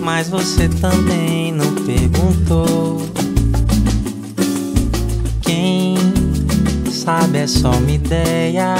mas você também não perguntou. Quem sabe é só uma ideia,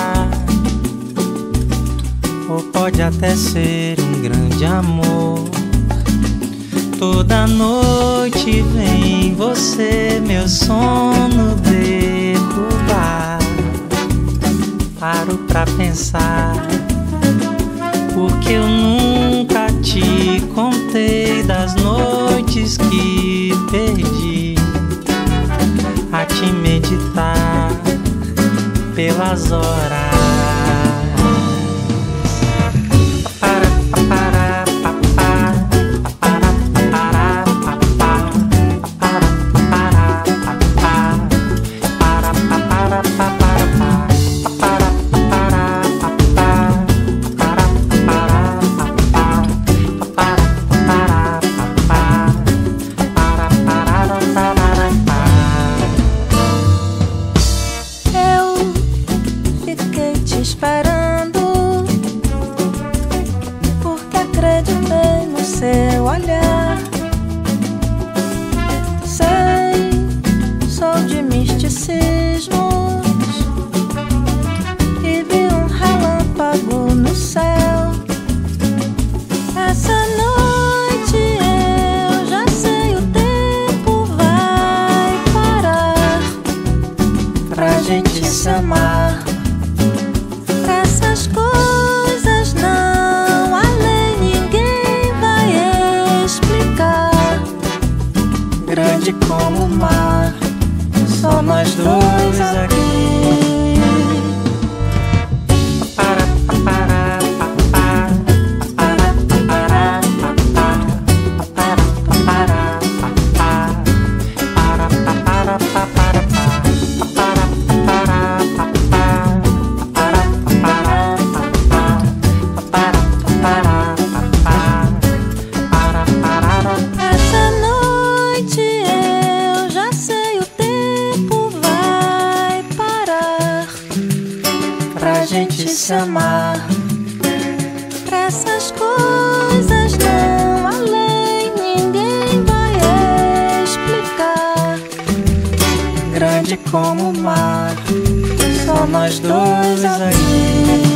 ou pode até ser um grande amor. Toda noite vem você meu sono derrubar. Paro pra pensar, porque eu nunca te contei das noites que perdi a te meditar pelas horas. Esperando, porque acreditei no seu olhar. Sei, sou de misticismos e vi um relâmpago no céu. Essa noite eu já sei, o tempo vai parar pra gente se amar. Essas coisas não, além ninguém vai explicar. Grande como o mar, só nós dois aqui. Pra gente se amar. Pra essas coisas não, além ninguém vai explicar. Grande como o mar, só nós dois aqui.